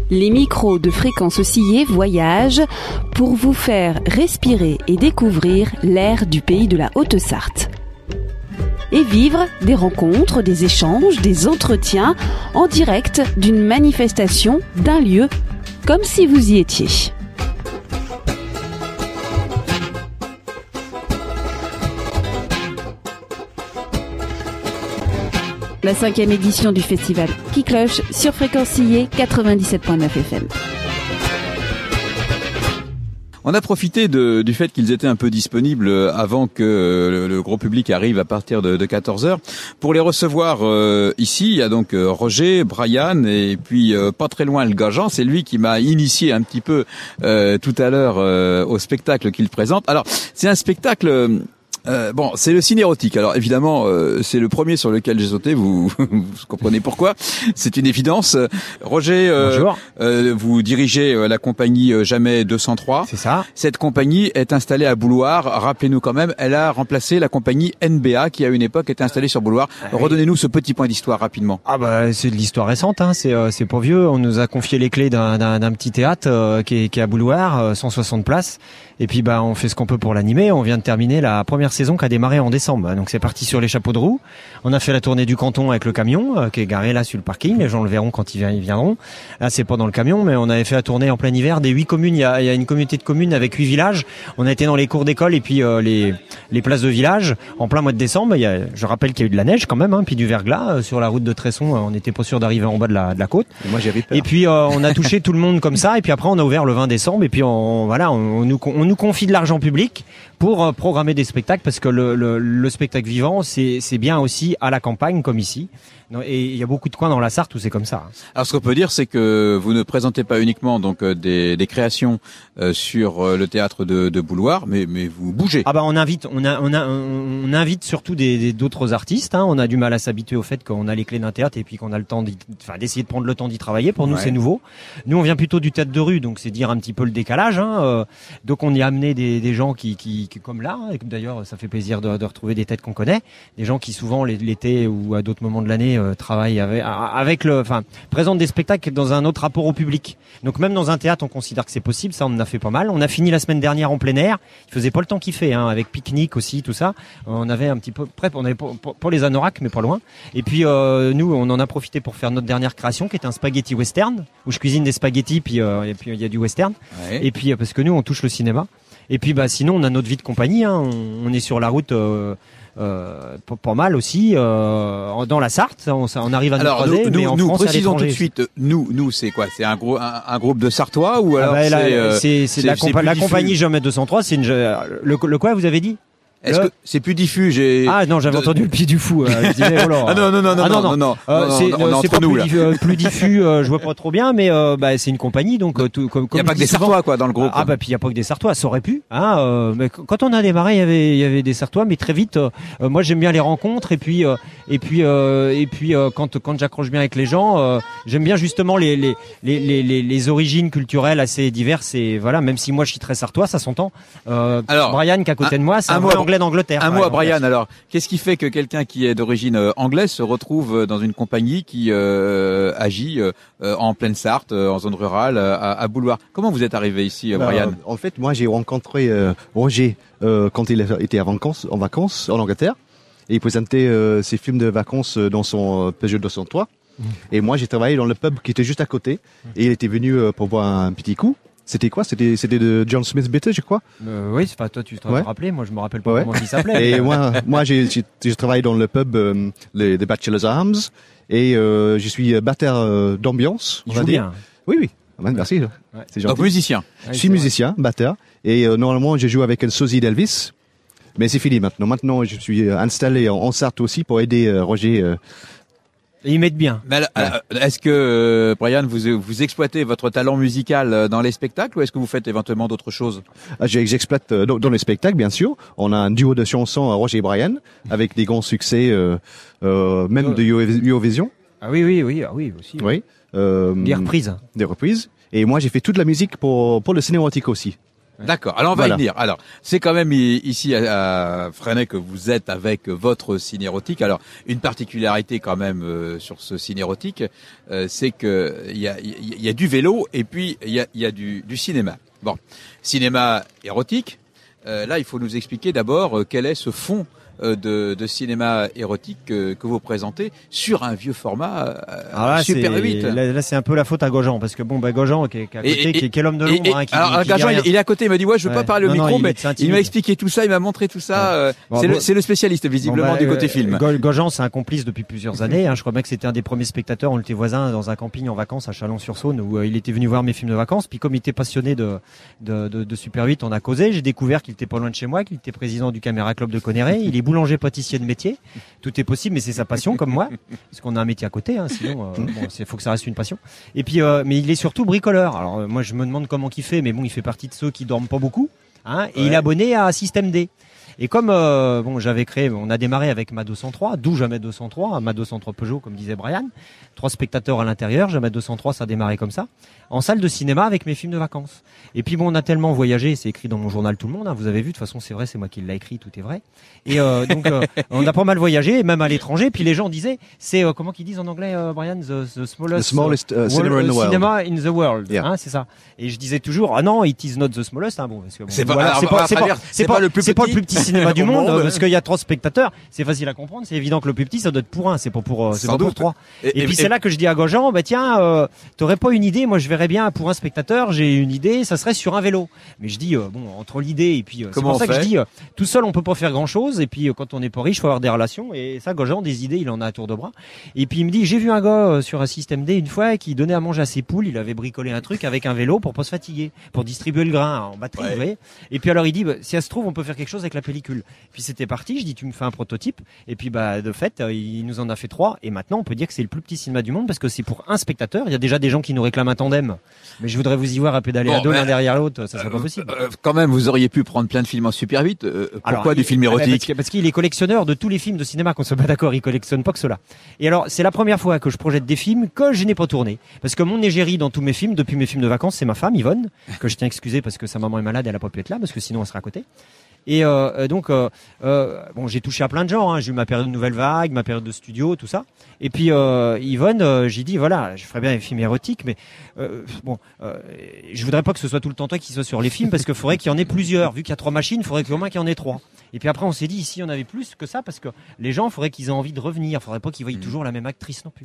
Les micros de Fréquence Oscillée voyagent pour vous faire respirer et découvrir l'air du pays de la Haute-Sarthe. Et vivre des rencontres, des échanges, des entretiens en direct d'une manifestation, d'un lieu, comme si vous y étiez. La 5e édition du festival qui cloche sur Fréquence Oscillée 97.9 FM. On a profité du fait qu'ils étaient un peu disponibles avant que le gros public arrive à partir de 14h pour les recevoir ici. Il y a donc Roger, Brian et puis pas très loin le gars Jean. C'est lui qui m'a initié un petit peu tout à l'heure au spectacle qu'il présente. Alors, c'est un spectacle... bon, c'est le cinérotique. Alors évidemment, c'est le premier sur lequel j'ai sauté. Vous comprenez pourquoi. C'est une évidence. Roger, bonjour. Vous dirigez la compagnie Jamais 203. C'est ça. Cette compagnie est installée à Bouloir. Rappelez-nous quand même, elle a remplacé la compagnie NBA qui à une époque était installée sur Bouloir. Redonnez-nous ce petit point d'histoire rapidement. Ah bah c'est de l'histoire récente. Hein. C'est pas vieux. On nous a confié les clés d'un petit théâtre qui est à Bouloir, 160 places. Et puis bah on fait ce qu'on peut pour l'animer. On vient de terminer la première saison qui a démarré en décembre. Donc c'est parti sur les chapeaux de roue. On a fait la tournée du canton avec le camion qui est garé là sur le parking. Les gens le verront quand ils viendront. Là c'est pas dans le camion, mais on avait fait la tournée en plein hiver des 8 communes. Il y a une communauté de communes avec 8 villages. On a été dans les cours d'école et puis les places de village en plein mois de décembre. Je rappelle qu'il y a eu de la neige quand même, hein, puis du verglas sur la route de Tresson. On n'était pas sûr d'arriver en bas de la côte. Et moi j'avais peur. Et puis on a touché tout le monde comme ça. Et puis après on a ouvert le 20 décembre. Et puis on nous confie de l'argent public pour programmer des spectacles parce que le spectacle vivant c'est bien aussi à la campagne comme ici. Et il y a beaucoup de coins dans la Sarthe où c'est comme ça. Alors ce qu'on peut dire c'est que vous ne présentez pas uniquement donc des créations sur le théâtre de Bouloir, mais vous bougez. Ah bah on invite surtout d'autres artistes. Hein. On a du mal à s'habituer au fait qu'on a les clés d'un théâtre et puis qu'on a le temps d'essayer de prendre le temps d'y travailler. Pour nous c'est nouveau. Nous on vient plutôt du théâtre de rue, donc c'est dire un petit peu le décalage. Hein. Donc on y a amené des gens qui comme là. Hein. Et d'ailleurs ça fait plaisir de retrouver des têtes qu'on connaît, des gens qui souvent l'été ou à d'autres moments de l'année travaillent présentent des spectacles dans un autre rapport au public. Donc même dans un théâtre, on considère que c'est possible. Ça, on en a fait pas mal. On a fini la semaine dernière en plein air. Il faisait pas le temps qu'il fait, hein, avec pique-nique aussi, tout ça. On avait un petit peu près, on avait pas les anoraks, mais pas loin. Et puis nous, on en a profité pour faire notre dernière création, qui est un spaghetti western, où je cuisine des spaghettis, puis et puis il y a du western. Ouais. Et puis parce que nous, on touche le cinéma. Et puis bah sinon, on a notre vie de compagnie. Hein. On est sur la route. Pas mal aussi dans la Sarthe, on arrive à nous croiser, mais en France, précisons tout de suite. Nous, c'est quoi? C'est un groupe de Sartois ou alors c'est la compagnie Jamais 203. C'est le quoi vous avez dit? Est-ce que c'est plus diffus? Ah non, j'avais entendu le pied du fou. Je disais, oh là. Ah non. C'est pas plus diffus. Je vois pas trop bien, mais c'est une compagnie, donc comme il y a pas que des Sartois quoi dans le groupe. Ah bah puis il y a pas que des Sartois, ça aurait pu. Hein, mais quand on a démarré, il y avait des Sartois, mais très vite, moi j'aime bien les rencontres et puis quand j'accroche bien avec les gens, j'aime bien justement les origines culturelles assez diverses et voilà. Même si moi je suis très Sartois, ça s'entend. Alors Brian qui est à côté de moi, c'est un vrai anglais d'Angleterre. Un mot à Brian. Alors, qu'est-ce qui fait que quelqu'un qui est d'origine anglaise se retrouve dans une compagnie qui agit en pleine Sarthe, en zone rurale, à Bouloir? Comment vous êtes arrivé ici, Brian? En fait, moi, j'ai rencontré Roger quand il était en vacances en Angleterre, et il présentait ses films de vacances dans son Peugeot 203. Et moi, j'ai travaillé dans le pub qui était juste à côté, et il était venu pour boire un petit coup. C'était quoi? C'était de John Smith Bitter, je crois. Oui, c'est pas toi, tu te rappelais. Moi, je me rappelle pas comment il s'appelait. Et moi, j'ai travaillé dans le pub The Bachelor's Arms et je suis batteur d'ambiance. Il joue bien. Oui. Merci. Ouais. C'est gentil. Donc musicien. Je suis musicien, batteur, et normalement, je joue avec un sosie d'Elvis. Mais c'est fini maintenant. Maintenant, je suis installé en Sarthe aussi pour aider Roger. Et ils mettent bien. Mais est-ce que Brian, vous exploitez votre talent musical dans les spectacles ou est-ce que vous faites éventuellement d'autres choses? J'exploite dans les spectacles, bien sûr. On a un duo de chansons, Roger et Brian, avec des grands succès, même de Eurovision. Ah oui, aussi. Oui. Des reprises. Et moi, j'ai fait toute la musique pour le cinématique aussi. D'accord. Alors on va Voilà. y venir. Alors c'est quand même ici à Freinet que vous êtes avec votre ciné érotique. Alors une particularité quand même sur ce ciné érotique, c'est que il y a du vélo et puis il y a du cinéma. Bon, cinéma érotique. Là, il faut nous expliquer d'abord quel est ce fond de cinéma érotique que vous présentez sur un vieux format là, Super 8. Là, c'est un peu la faute à Gojan, parce que Gojan qui est à côté, qui est l'homme de l'ombre, hein, alors qui Gojan, dit rien. il est à côté, il m'a dit ouais, je veux pas parler au micro, mais il m'a expliqué tout ça, il m'a montré tout ça. Bon, c'est le spécialiste visiblement du côté film. Gojan, c'est un complice depuis plusieurs années. Je crois bien que c'était un des premiers spectateurs. On était voisins dans un camping en vacances à Chalon-sur-Saône, où il était venu voir mes films de vacances. Puis comme il était passionné de Super 8, on a causé. J'ai découvert qu'il était pas loin de chez moi, qu'il était président du Caméra Club de Conneray. Il est boulanger pâtissier de métier. Tout est possible, mais c'est sa passion, comme moi, parce qu'on a un métier à côté. Sinon, faut que ça reste une passion. Et puis, mais il est surtout bricoleur. Alors moi, je me demande comment il fait, mais bon, il fait partie de ceux qui dorment pas beaucoup. Et il est abonné à Système D. Et comme j'avais créé, on a démarré avec ma 203, d'où jamais 203, ma 203 Peugeot, comme disait Brian, 3 spectateurs à l'intérieur, jamais 203, ça a démarré comme ça, en salle de cinéma avec mes films de vacances. Et puis on a tellement voyagé, c'est écrit dans mon journal Tout le Monde, vous avez vu, de toute façon c'est vrai, c'est moi qui l'ai écrit, tout est vrai. Et donc on a pas mal voyagé, même à l'étranger, puis les gens disaient, c'est comment qu'ils disent en anglais, Brian, the smallest cinema in the world, yeah. C'est ça. Et je disais toujours, ah non, it is not the smallest, bon, parce que C'est pas le plus petit cinéma du monde, parce qu'il y a 3 spectateurs, c'est facile à comprendre, c'est évident que le plus petit ça doit être pour 1, c'est pas pour 3. Et puis c'est là que je dis à Gojan, tiens, t'aurais pas une idée, moi je verrais bien pour un spectateur, j'ai une idée, ça serait sur un vélo. Mais je dis entre l'idée et puis c'est pour ça que je dis tout seul on peut pas faire grand-chose, et puis quand on n'est pas riche, faut avoir des relations, et ça Gojan, des idées, il en a à tour de bras. Et puis il me dit, j'ai vu un gars sur un système D une fois qui donnait à manger à ses poules, il avait bricolé un truc avec un vélo pour pas se fatiguer, pour distribuer le grain en batterie, vous voyez. Et puis alors il dit, si ça se trouve on peut faire quelque chose avec la pellicule. Puis c'était parti, je dis tu me fais un prototype, et puis de fait il nous en a fait 3, et maintenant on peut dire que c'est le plus petit cinéma du monde parce que c'est pour un spectateur. Il y a déjà des gens qui nous réclament un tandem, mais je voudrais vous y voir à pédaler à deux l'un derrière l'autre, ça serait pas possible. Quand même, vous auriez pu prendre plein de films en Super 8. Pourquoi du film érotique? Parce qu'il est collectionneur de tous les films de cinéma, qu'on soit pas d'accord, il collectionne pas que cela. Et alors c'est la première fois que je projette des films que je n'ai pas tourné, parce que mon égérie dans tous mes films, depuis mes films de vacances, c'est ma femme Yvonne, que je tiens à excuser parce que sa maman est malade, elle a pas pu être là, parce que sinon elle serait à côté. Et donc j'ai touché à plein de gens, j'ai eu ma période de Nouvelle Vague, ma période de studio, tout ça. Et puis Yvonne, j'ai dit voilà, je ferais bien des films érotiques, mais je voudrais pas que ce soit tout le temps toi qui soit sur les films, parce qu'il faudrait qu'il y en ait plusieurs. Vu qu'il y a 3 machines, il faudrait qu'au moins qu'il y en ait 3. Et puis après on s'est dit, ici on avait plus que ça, parce que les gens, il faudrait qu'ils aient envie de revenir, il faudrait pas qu'ils voient toujours la même actrice non plus.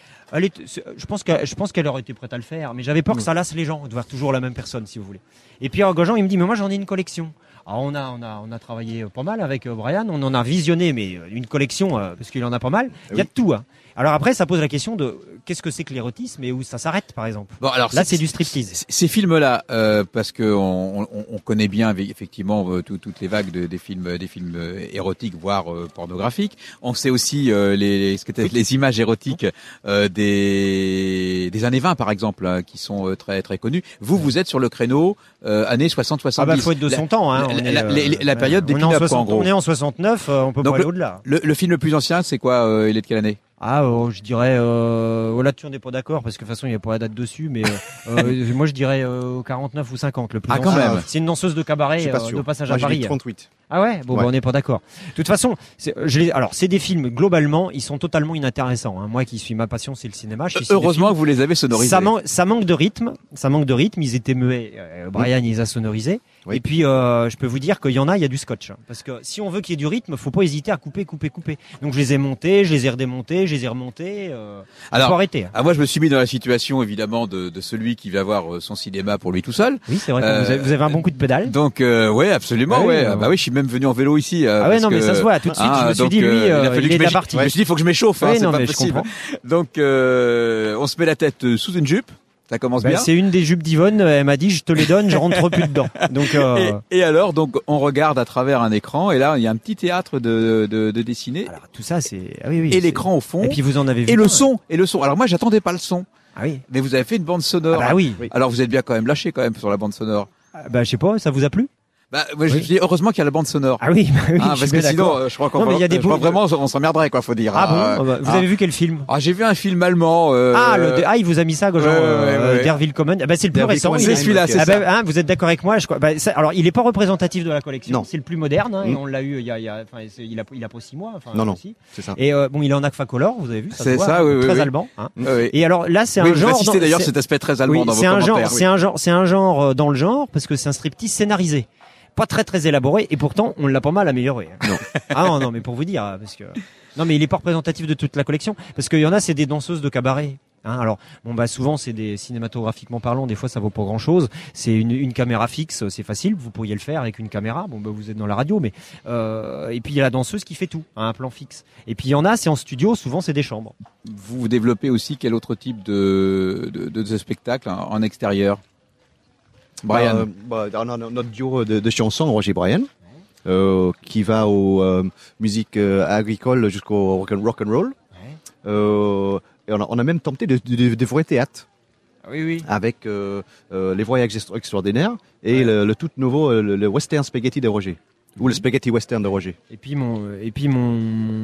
Je pense qu'elle aurait été prête à le faire, mais j'avais peur que ça lasse les gens de voir toujours la même personne, si vous voulez. Et puis Gojan, il me dit, mais moi j'en ai une collection. Alors on a travaillé pas mal avec Brian, on en a visionné, mais une collection, parce qu'il en a pas mal. Il y a de tout. Alors après, ça pose la question de qu'est-ce que c'est que l'érotisme et où ça s'arrête, par exemple. Bon, alors là, c'est du striptease. Ces films-là, parce que on connaît bien effectivement toutes les vagues des films érotiques, voire pornographiques. On sait aussi les images érotiques des années 20, par exemple, qui sont très très connues. Vous êtes sur le créneau années 60-70. Ah bah faut être de son temps. La période des pin-up, en gros. On est en 69, on peut pas aller au-delà. Le film le plus ancien, c'est quoi? Il est de quelle année? Je dirais là-dessus on n'est pas d'accord, parce que de toute façon il n'y a pas la date dessus, mais moi je dirais 49 ou 50 le plus ancien. Quand même. C'est une danseuse de cabaret de passage à Paris. 38. Ah ouais, on n'est pas d'accord. De toute façon, c'est des films, globalement, ils sont totalement inintéressants. Moi qui suis, ma passion c'est le cinéma. Heureusement que vous les avez sonorisés. Ça manque de rythme, ils étaient muets. Brian il les a sonorisés. Oui. Et puis je peux vous dire qu'il y en a, il y a du scotch, parce que si on veut qu'il y ait du rythme, faut pas hésiter à couper. Donc je les ai montés, je les ai redémontés, je les ai remontés. Alors, faut arrêter. Moi je me suis mis dans la situation évidemment de celui qui va avoir son cinéma pour lui tout seul. Oui, c'est vrai que vous avez un bon coup de pédale. Donc ouais, absolument, bah oui, je suis même venu en vélo ici. Mais ça se voit tout de suite. Je me suis dit lui, il est de la partie. Je me suis dit il faut que je m'échauffe, c'est pas possible. Je Donc on se met la tête sous une jupe. Ça commence bien. C'est une des jupes d'Yvonne. Elle m'a dit, je te les donne, je rentre plus dedans. Donc, et alors, donc, on regarde à travers un écran, et là, il y a un petit théâtre de dessiné. Alors, tout ça, c'est, oui, et l'écran au fond. Et puis, vous en avez vu. Et le son. Alors, moi, j'attendais pas le son. Ah oui. Mais vous avez fait une bande sonore. Ah bah oui. Alors, vous êtes bien quand même lâché, quand même, sur la bande sonore. Je sais pas, ça vous a plu? Moi, je dis heureusement qu'il y a la bande sonore. Ah oui, parce que sinon, je crois qu'on vraiment, on s'emmerderait, quoi, faut dire. Vous avez vu quel film? J'ai vu un film allemand. Il vous a mis ça, Der Willkommen. C'est le plus récent. C'est celui-là, c'est ça. Vous êtes d'accord avec moi? Alors, il est pas représentatif de la collection. C'est le plus moderne, et on l'a eu il a pas 6 mois. Non, c'est ça. Et il est en Agfacolor, vous avez vu? C'est ça, oui. Très allemand. Et alors là, c'est un genre. Vous insistez d'ailleurs cet aspect très allemand dans vos commentaires. C'est un genre dans le genre parce que c'est un striptease scénarisé. Pas très élaboré et pourtant on l'a pas mal amélioré. Non. Non, mais pour vous dire parce que mais il est pas représentatif de toute la collection parce qu'il y en a c'est des danseuses de cabaret. Alors souvent c'est des cinématographiquement parlant, des fois ça vaut pas grand-chose. C'est une caméra fixe, c'est facile, vous pourriez le faire avec une caméra. Vous êtes dans la radio mais et puis il y a la danseuse qui fait tout, un plan fixe. Et puis il y en a c'est en studio, souvent c'est des chambres. Vous développez aussi quel autre type de spectacle en extérieur? Brian. Notre duo de chansons, Roger Brian, qui va aux musiques agricoles jusqu'au rock and roll. Et on a même tenté de vrais théâtres. Oui. Avec les voyages extraordinaires et le tout nouveau le western spaghetti de Roger. Ou le spaghetti western de Roger. Et puis mon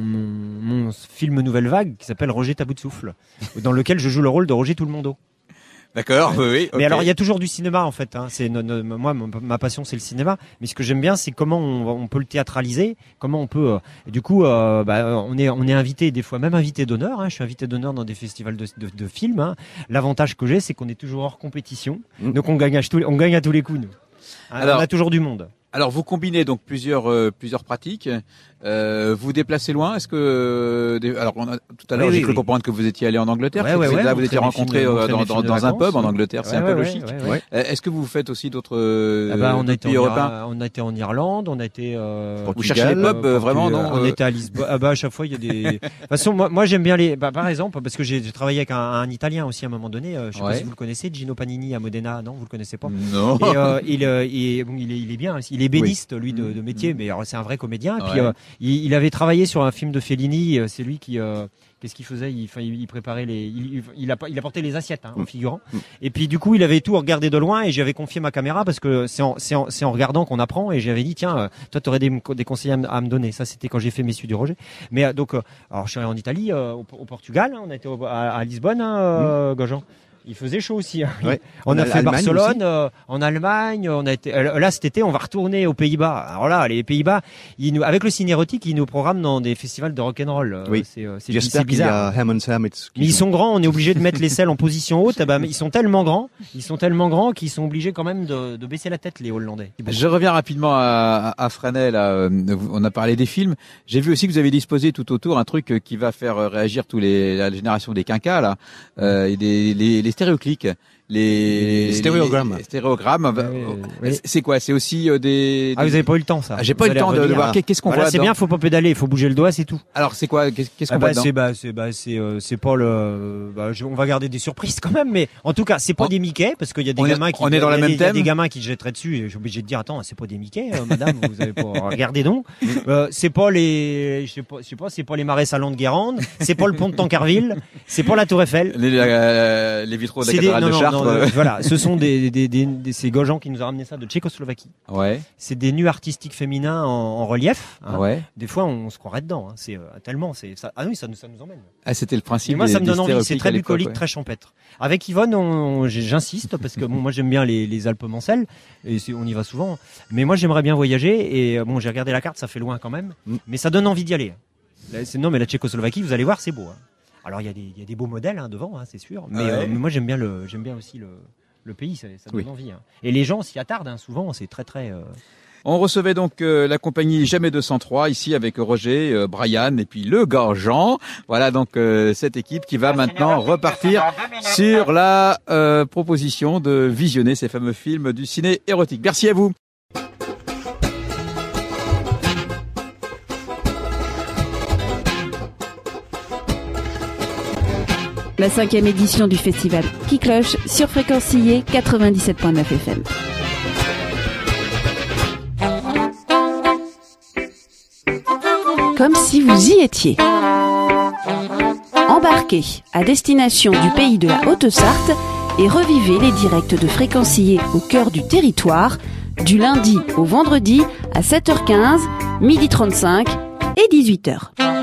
film Nouvelle Vague qui s'appelle Roger Tabou de Souffle, dans lequel je joue le rôle de Roger Tout le Mondo. D'accord, oui. Mais alors il y a toujours du cinéma en fait. C'est moi ma passion c'est le cinéma. Mais ce que j'aime bien c'est comment on peut le théâtraliser, comment on peut. Du coup on est invité des fois même invité d'honneur. Je suis invité d'honneur dans des festivals de films. L'avantage que j'ai c'est qu'on est toujours hors compétition, donc on gagne à tous les coups nous. Alors, on a toujours du monde. Alors vous combinez donc plusieurs pratiques. Vous déplacez loin. Est-ce que tout à l'heure j'ai cru comprendre que vous étiez allé en Angleterre. Là vous étiez rencontré dans un pub en Angleterre. C'est un peu logique. Est-ce que vous faites aussi d'autres pays européens? On a été en Irlande. On a été. Vous cherchez les pubs vraiment non? On était à Lisbonne. À chaque fois il y a des. De toute façon moi j'aime bien les. Par exemple parce que j'ai travaillé avec un Italien aussi à un moment donné. Je sais pas si vous le connaissez, Gino Panini à Modena. Non, vous le connaissez pas. Non. Et il est bien. Il est béniste lui de métier, mais c'est un vrai comédien. Et puis il avait travaillé sur un film de Fellini. C'est lui qui qu'est-ce qu'il faisait? Il préparait il apportait les assiettes en figurant. Et puis du coup il avait tout regardé de loin et j'avais confié ma caméra parce que c'est en regardant qu'on apprend. Et j'avais dit tiens toi t'aurais des conseils à me donner. Ça c'était quand j'ai fait mes studios Roger. Mais alors je suis allé en Italie, au Portugal. On a été à Lisbonne, Gojan. Il faisait chaud aussi. On a fait Barcelone, en Allemagne. On a été là cet été. On va retourner aux Pays-Bas. Alors là, les Pays-Bas, avec le ciné érotique, ils nous programment dans des festivals de rock'n'roll. J'espère qu'il y a Ham and Sam. Mais ils sont grands. On est obligé de mettre les selles en position haute. Ils sont tellement grands qu'ils sont obligés quand même de baisser la tête, les Hollandais. Je reviens rapidement à Fresnel. On a parlé des films. J'ai vu aussi que vous avez disposé tout autour un truc qui va faire réagir la génération des quinquas là, et les stéréoclics, les stéréogrammes. C'est quoi? C'est aussi des. Ah, vous avez pas eu le temps ça. J'ai pas eu le temps de voir. Qu'est-ce qu'on voit? C'est bien, faut pas pédaler, il faut bouger le doigt, c'est tout. Alors c'est quoi? Qu'est-ce qu'on voit dedans? C'est pas le. On va garder des surprises quand même, mais en tout cas c'est pas des Mickey parce qu'il y a des gamins qui. On est dans le même thème. Il y a des gamins qui se jetteraient dessus et je suis obligé de dire attends c'est pas des Mickey, madame, vous avez pas regardé donc. C'est pas les. Je sais pas, c'est pas les marais salants de Guérande, c'est pas le pont de Tancarville, c'est pas la Tour Eiffel. Les vitraux de la cathédrale de Chartres. Voilà, ce sont ces Gojan qui nous a ramené ça de Tchécoslovaquie. C'est des nus artistiques féminins en relief. Des fois, on se croirait dedans. C'est tellement, ça nous emmène. Ah, c'était le principe. Et moi, ça me donne envie. C'est très bucolique, très champêtre. Avec Yvonne, j'insiste parce que moi, j'aime bien les Alpes Mancelles et on y va souvent. Mais moi, j'aimerais bien voyager et j'ai regardé la carte, ça fait loin quand même, mais ça donne envie d'y aller. Non, mais la Tchécoslovaquie, vous allez voir, c'est beau. Alors il y a des beaux modèles devant, c'est sûr. Mais moi j'aime bien aussi le pays, ça donne envie. Et les gens s'y attardent souvent, c'est très très. On recevait donc la compagnie Jamais 203 ici avec Roger, Brian et puis le gars Jean. Voilà donc cette équipe qui va maintenant repartir sur la proposition de visionner ces fameux films du ciné érotique. Merci à vous. La 5e édition du festival qui cloche sur Fréquence Sillé 97.9 FM. Comme si vous y étiez. Embarquez à destination du pays de la Haute-Sarthe et revivez les directs de Fréquence Sillé au cœur du territoire du lundi au vendredi à 7h15, 12h35 et 18h.